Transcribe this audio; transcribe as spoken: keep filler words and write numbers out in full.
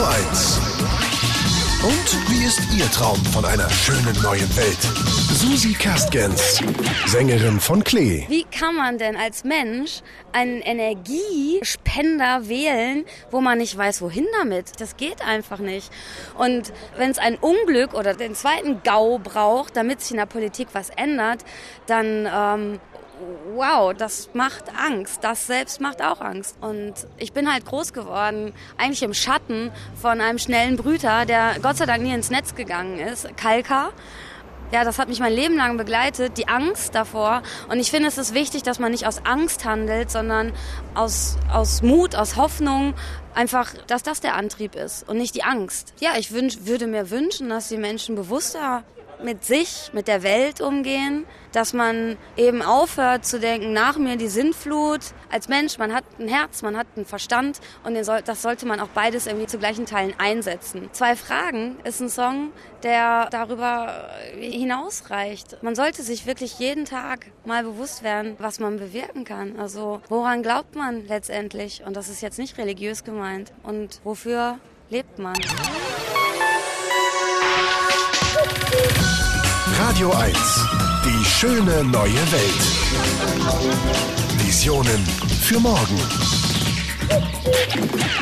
Radio eins. Und wie ist Ihr Traum von einer schönen neuen Welt? Susi Kerstgens, Sängerin von Klee. Wie kann man denn als Mensch einen Energiespender wählen, wo man nicht weiß, wohin damit? Das geht einfach nicht. Und wenn es ein Unglück oder den zweiten GAU braucht, damit sich in der Politik was ändert, dann... Ähm, wow, das macht Angst. Das selbst macht auch Angst. Und ich bin halt groß geworden, eigentlich im Schatten von einem schnellen Brüter, der Gott sei Dank nie ins Netz gegangen ist, Kalka. Ja, das hat mich mein Leben lang begleitet, die Angst davor. Und ich finde, es ist wichtig, dass man nicht aus Angst handelt, sondern aus, aus Mut, aus Hoffnung, einfach, dass das der Antrieb ist und nicht die Angst. Ja, ich wünsch, würde mir wünschen, dass die Menschen bewusster mit sich, mit der Welt umgehen, dass man eben aufhört zu denken, nach mir die Sintflut. Als Mensch, man hat ein Herz, man hat einen Verstand und den soll, das sollte man auch beides irgendwie zu gleichen Teilen einsetzen. Zwei Fragen ist ein Song, der darüber hinausreicht. Man sollte sich wirklich jeden Tag mal bewusst werden, was man bewirken kann. Also woran glaubt man letztendlich? Und das ist jetzt nicht religiös gemeint. Und wofür lebt man? Radio eins. Die schöne neue Welt. Visionen für morgen.